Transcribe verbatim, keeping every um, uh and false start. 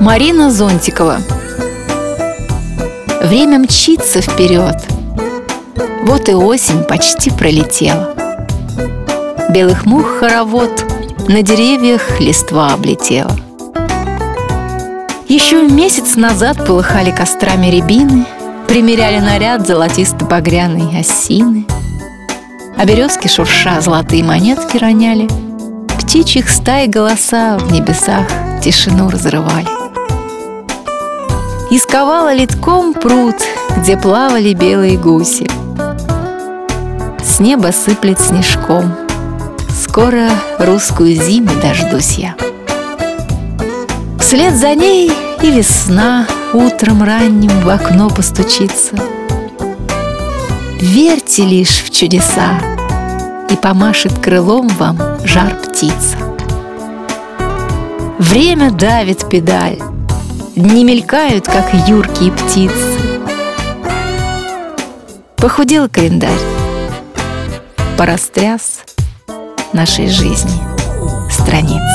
Марина Зонтикова. Время мчится вперед. Вот и осень почти пролетела. Белых мух хоровод, на деревьях листва облетела. Еще месяц назад полыхали кострами рябины, примеряли наряд золотисто-багряной осины, а березки, шурша, золотые монетки роняли, птичьих стай голоса в небесах тишину разрывали. Исковала литком пруд, где плавали белые гуси. С неба сыплет снежком. Скоро русскую зиму дождусь я. Вслед за ней и весна утром ранним в окно постучится. Верьте лишь в чудеса, и помашет крылом вам жар птица. Время давит педаль, дни мелькают, как юркие птицы. Похудел календарь, порастряс нашей жизни страниц.